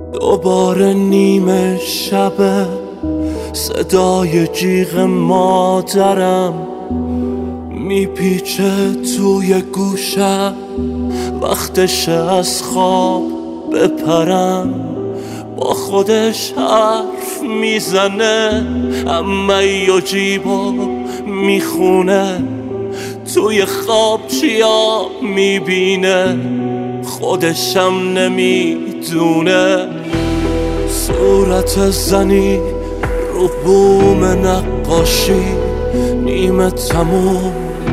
دوباره نیمه شبه، صدای جیغ مادرم میپیچه توی گوشم. وقتش از خواب بپرم، با خودش حرف میزنه، عمه و جیبا میخونه، توی خواب چیا میبینه خودشم نمیدونه. صورت زنی رو بوم نقاشی نیمه تموم،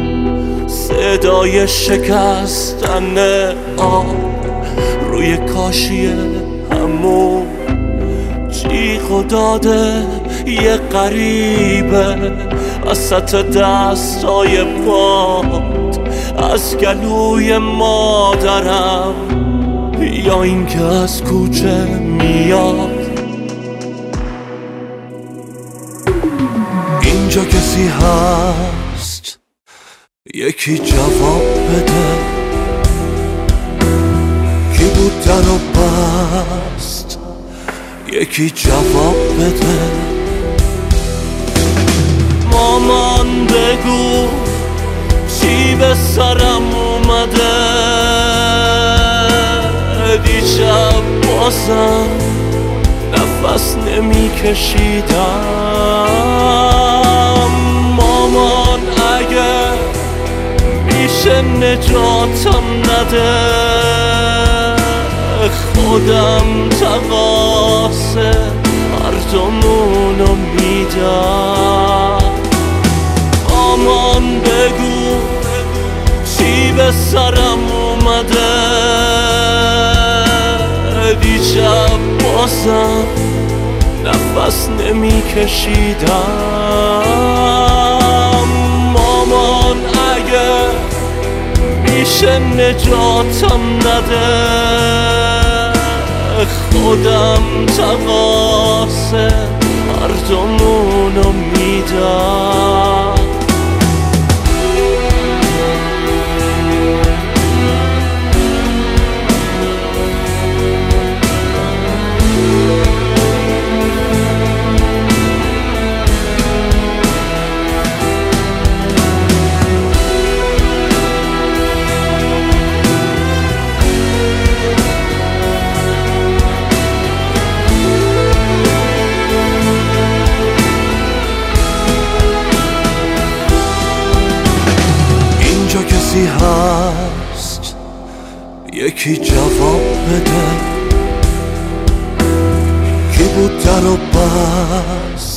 صدای شکستن آب روی کاشی همون، جیغ و داده یه غریبه وسط دستای باد، از گلوی مادرم یا اینکه از کوچه میاد. اینجا کسی هست یکی جواب بده، کی بود درو بست یکی جواب بده. مامان بگو چی به سرم اومده، دیشب بازم نفس نمی کشیدم. مامان اگه میشه نجاتم نده، خودم تقاصه هر دومونو میدم. مامان بگو چی به سرم اومده، دیشب بازم نفس نمی کشیدم. مامان اگه میشه نجاتم نده، خودم تقاصه هر دومونو میدم. کسی هست یکی جواب بده، کی بود درو بست